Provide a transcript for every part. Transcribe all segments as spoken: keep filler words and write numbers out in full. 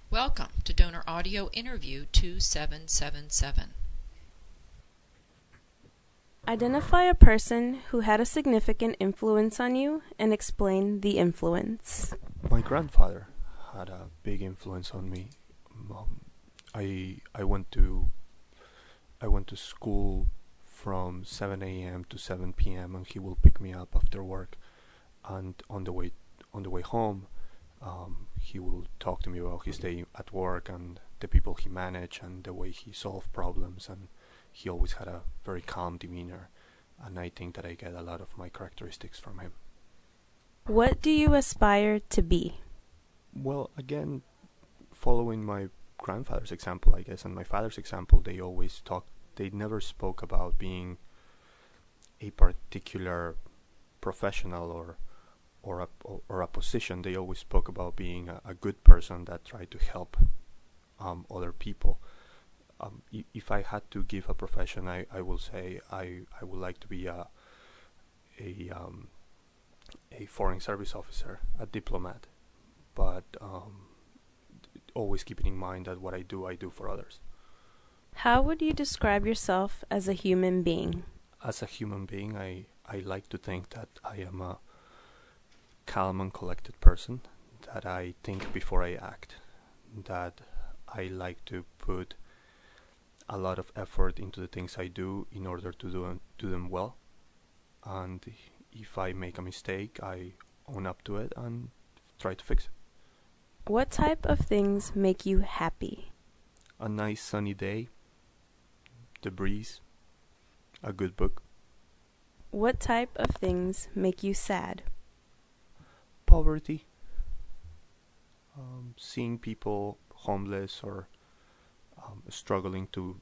Welcome to Donor Audio Interview two seven seven seven. Identify a person who had a significant influence on you and explain the influence. My grandfather had a big influence on me. Um, I I went to I went to school from seven a m to seven p m and he will pick me up after work, and on the way on the way home, um, he will talk to me about his day at work and the people he managed and the way he solved problems, and he always had a very calm demeanor, and I think that I get a lot of my characteristics from him. What do you aspire to be? Well, again, following my grandfather's example, I guess, and my father's example, they always talk, they never spoke about being a particular professional or or a, or a position. They always spoke about being a, a good person that tried to help um, other people. Um, I- if I had to give a profession, I, I will say I, I would like to be a a um, a foreign service officer, a diplomat, but um, always keeping in mind that what I do, I do for others. How would you describe yourself as a human being? As a human being, I, I like to think that I am a calm and collected person, that I think before I act, that I like to put a lot of effort into the things I do in order to do, do them well, and if I make a mistake, I own up to it and try to fix it. What type of things make you happy? A nice sunny day, the breeze, a good book. What type of things make you sad? Poverty, um, seeing people homeless or um, struggling to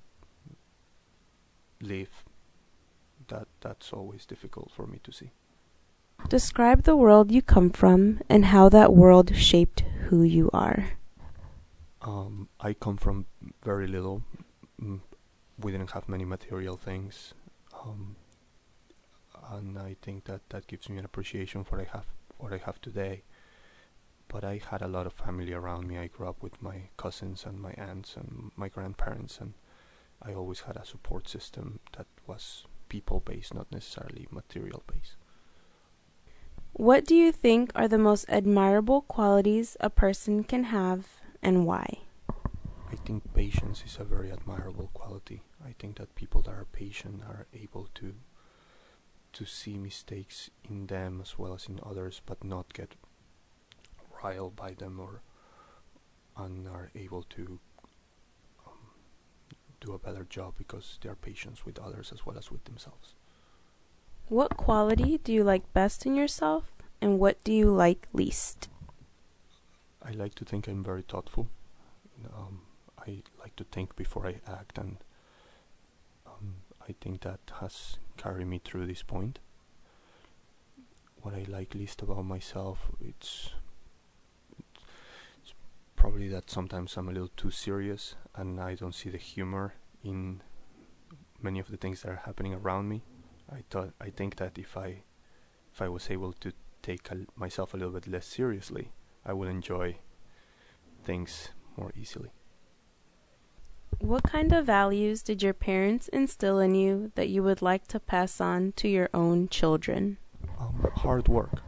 live, that that's always difficult for me to see. Describe the world you come from and how that world shaped who you are. Um, I come from very little. Mm, we didn't have many material things, um, and I think that that gives me an appreciation for I have what I have today. But I had a lot of family around me. I grew up with my cousins and my aunts and my grandparents, and I always had a support system that was people-based, not necessarily material-based. What do you think are the most admirable qualities a person can have and why? I think patience is a very admirable quality. I think that people that are patient are able to to see mistakes in them as well as in others, but not get riled by them, or and are able to um, do a better job because they are patient with others as well as with themselves. What quality do you like best in yourself and what do you like least? I like to think I'm very thoughtful. Um, I like to think before I act, and um, I think that has carried me through this point. What I like least about myself, it's, it's probably that sometimes I'm a little too serious and I don't see the humor in many of the things that are happening around me. I thought I think that if I if I was able to take a, myself a little bit less seriously, I would enjoy things more easily. What kind of values did your parents instill in you that you would like to pass on to your own children? Um, hard work.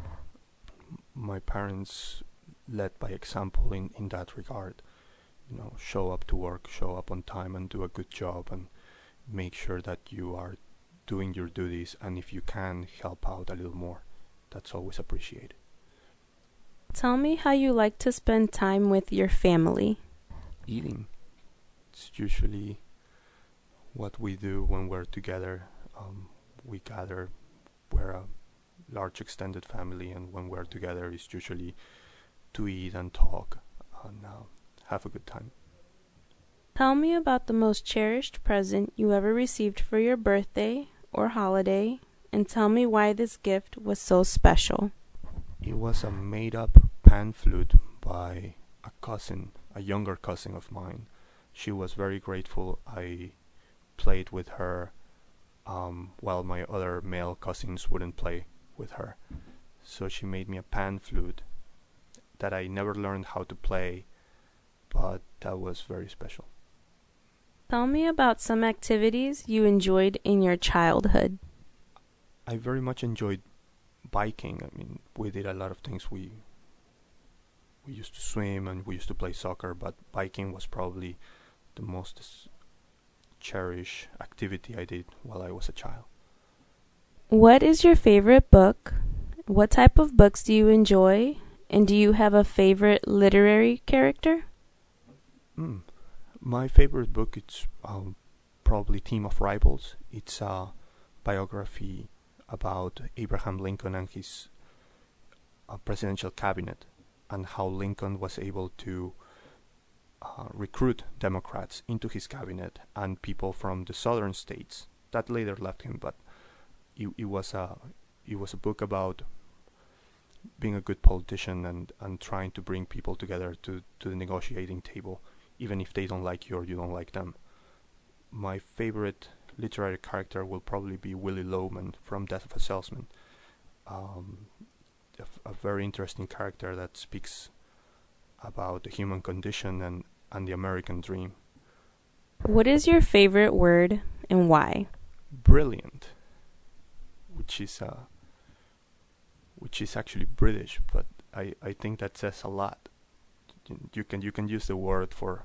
My parents led by example in, in that regard. You know, show up to work, show up on time, and do a good job, and make sure that you are doing your duties, and if you can, help out a little more. That's always appreciated. Tell me how you like to spend time with your family. Eating. It's usually what we do when we're together. Um, we gather, we're a large extended family, and when we're together it's usually to eat and talk and uh, have a good time. Tell me about the most cherished present you ever received for your birthday or holiday, and tell me why this gift was so special. It was a made-up pan flute by a cousin, a younger cousin of mine. She was very grateful I played with her um, while my other male cousins wouldn't play with her. So she made me a pan flute that I never learned how to play, but that was very special. Tell me about some activities you enjoyed in your childhood. I very much enjoyed biking. I mean, we did a lot of things. We we used to swim and we used to play soccer, but biking was probably the most cherished activity I did while I was a child. What is your favorite book? What type of books do you enjoy? And do you have a favorite literary character? Mm. My favorite book is um, probably Team of Rivals. It's a biography about Abraham Lincoln and his uh, presidential cabinet, and how Lincoln was able to uh, recruit Democrats into his cabinet and people from the southern states that later left him. But it, it was a it was a book about being a good politician and, and trying to bring people together to, to the negotiating table, even if they don't like you or you don't like them. My favorite literary character will probably be Willy Loman from Death of a Salesman. Um, a, f- a very interesting character that speaks about the human condition and, and the American dream. What is your favorite word and why? Brilliant, which is uh, which is actually British, but I, I think that says a lot. You can you can use the word for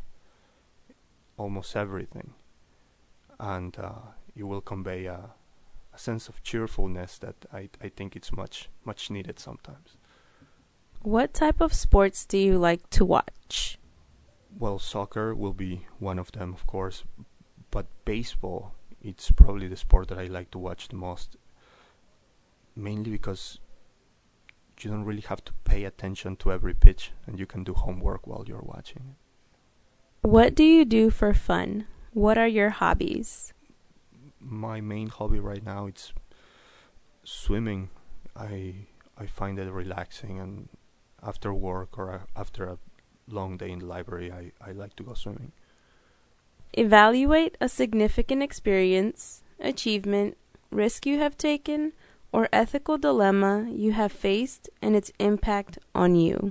almost everything, and uh, it will convey a, a sense of cheerfulness that I, I think it's much much needed sometimes. What type of sports do you like to watch? Well, soccer will be one of them, of course, but baseball, it's probably the sport that I like to watch the most, mainly because you don't really have to pay attention to every pitch and you can do homework while you're watching it. What do you do for fun? What are your hobbies? My main hobby right now is swimming. I I find it relaxing, and after work or a, after a long day in the library, I, I like to go swimming. Evaluate a significant experience, achievement, risk you have taken, or ethical dilemma you have faced and its impact on you.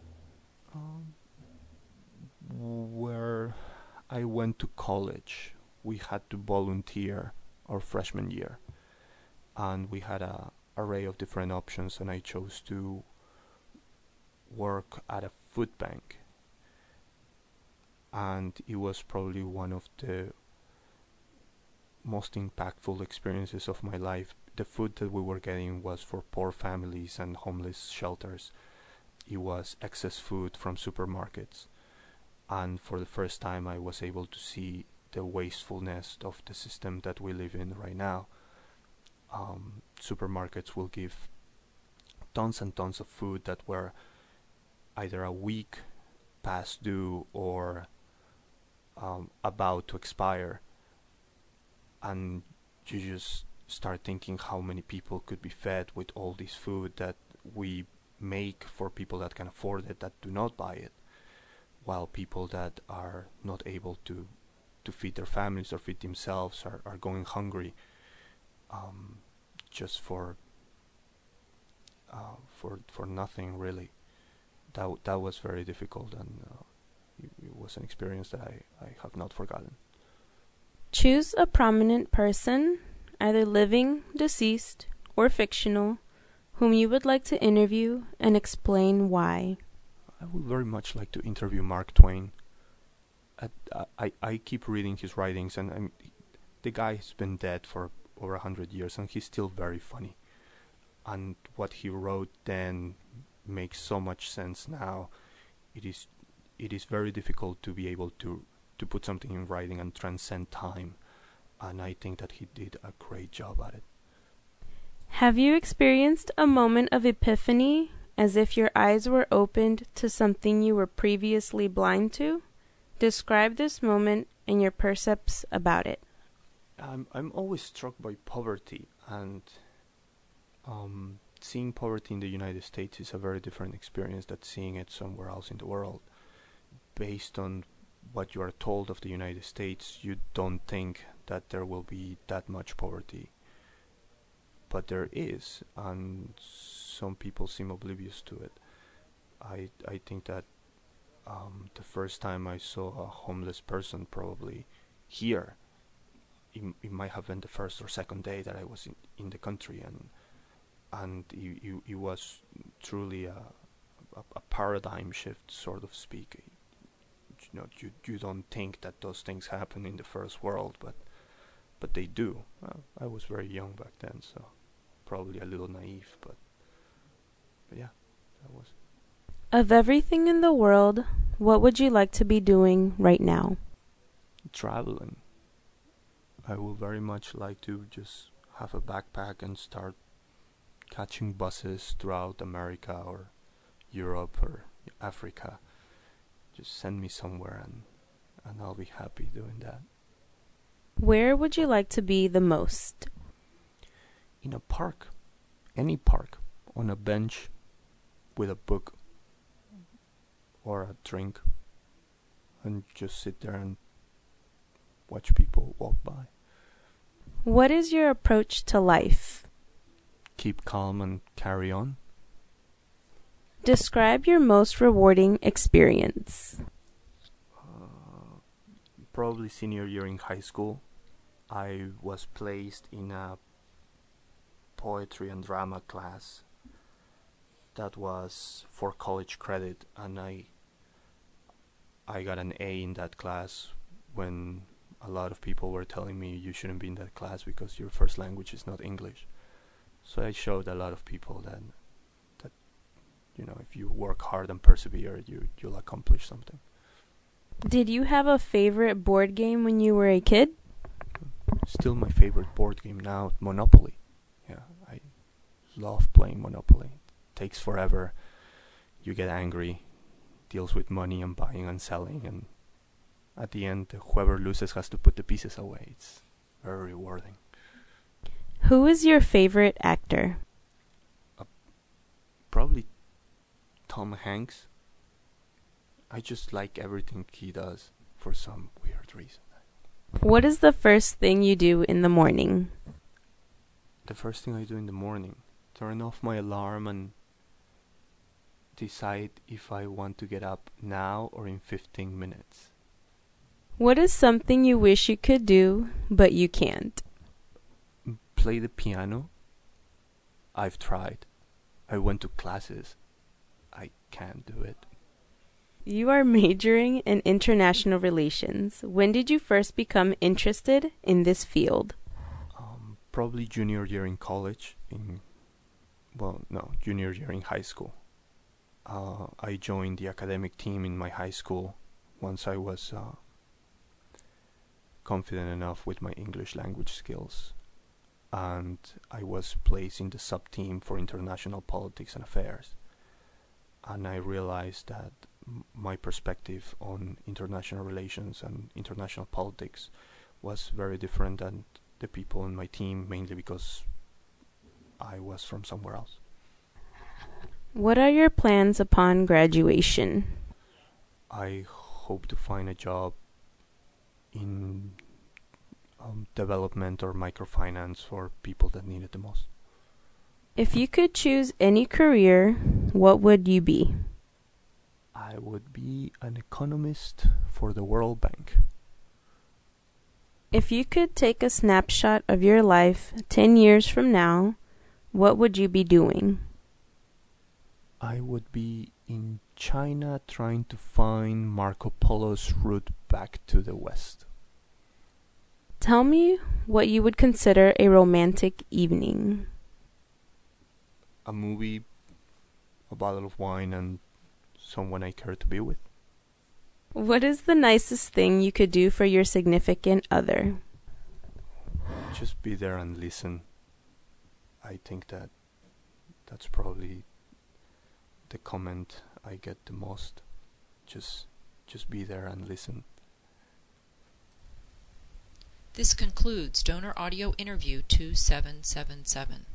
Um, where I went to college, we had to volunteer our freshman year, and we had a array of different options, and I chose to work at a food bank, and it was probably one of the most impactful experiences of my life. The food that we were getting was for poor families and homeless shelters. It was excess food from supermarkets, and for the first time I was able to see the wastefulness of the system that we live in right now. Um, supermarkets will give tons and tons of food that were either a week past due or um, about to expire, and you just start thinking how many people could be fed with all this food that we make for people that can afford it, that do not buy it, while people that are not able to to feed their families or feed themselves are, are going hungry, um, just for uh, for for nothing really. That w- that was very difficult, and uh, it, it was an experience that I, I have not forgotten. Choose a prominent person, either living, deceased, or fictional, whom you would like to interview, and explain why. I would very much like to interview Mark Twain. I, I, I keep reading his writings, and I'm, the guy has been dead for over a hundred years, and he's still very funny. And what he wrote then makes so much sense now. It is it is very difficult to be able to to put something in writing and transcend time, and I think that he did a great job at it. Have you experienced a moment of epiphany, as if your eyes were opened to something you were previously blind to? Describe this moment and your percepts about it. I'm I'm always struck by poverty, and um, seeing poverty in the United States is a very different experience than seeing it somewhere else in the world. Based on what you are told of the United States, you don't think that there will be that much poverty, but there is, and some people seem oblivious to it. I I think that um, the first time I saw a homeless person, probably here, it, it might have been the first or second day that I was in, in the country, and and it, it, it was truly a, a, a paradigm shift, sort of speak. You know, you you don't think that those things happen in the first world, but but they do. Well, I was very young back then, so probably a little naive, but but yeah, that was. Of everything in the world, what would you like to be doing right now? Traveling. I would very much like to just have a backpack and start catching buses throughout America or Europe or Africa. Just send me somewhere and and I'll be happy doing that. Where would you like to be the most? In a park. Any park. On a bench with a book or a drink, and just sit there and watch people walk by. What is your approach to life? Keep calm and carry on. Describe your most rewarding experience. Uh, probably senior year in high school. I was placed in a poetry and drama class that was for college credit, and I I got an A in that class when a lot of people were telling me you shouldn't be in that class because your first language is not English. So I showed a lot of people that that you know, if you work hard and persevere, you you'll accomplish something. Did you have a favorite board game when you were a kid? Still my favorite board game now, Monopoly. Yeah, I love playing Monopoly. It takes forever. You get angry, deals with money and buying and selling, and at the end, whoever loses has to put the pieces away. It's very rewarding. Who is your favorite actor? Uh, probably Tom Hanks. I just like everything he does for some weird reason. What is the first thing you do in the morning? The first thing I do in the morning, turn off my alarm and decide if I want to get up now or in fifteen minutes. What is something you wish you could do, but you can't? Play the piano. I've tried. I went to classes. I can't do it. You are majoring in international relations. When did you first become interested in this field? Um, probably junior year in college. In well, no, junior year in high school. Uh, I joined the academic team in my high school once I was uh, confident enough with my English language skills, and I was placed in the sub-team for international politics and affairs. And I realized that m- my perspective on international relations and international politics was very different than the people in my team, mainly because I was from somewhere else. What are your plans upon graduation? I hope to find a job in um, development or microfinance for people that need it the most. If you could choose any career, what would you be? I would be an economist for the World Bank. If you could take a snapshot of your life ten years from now, what would you be doing? I would be in China trying to find Marco Polo's route back to the West. Tell me what you would consider a romantic evening. A movie, a bottle of wine, and someone I care to be with. What is the nicest thing you could do for your significant other? Just be there and listen. I think that that's probably the comment I get the most. Just just be there and listen. This concludes Donor Audio Interview two seven seven seven.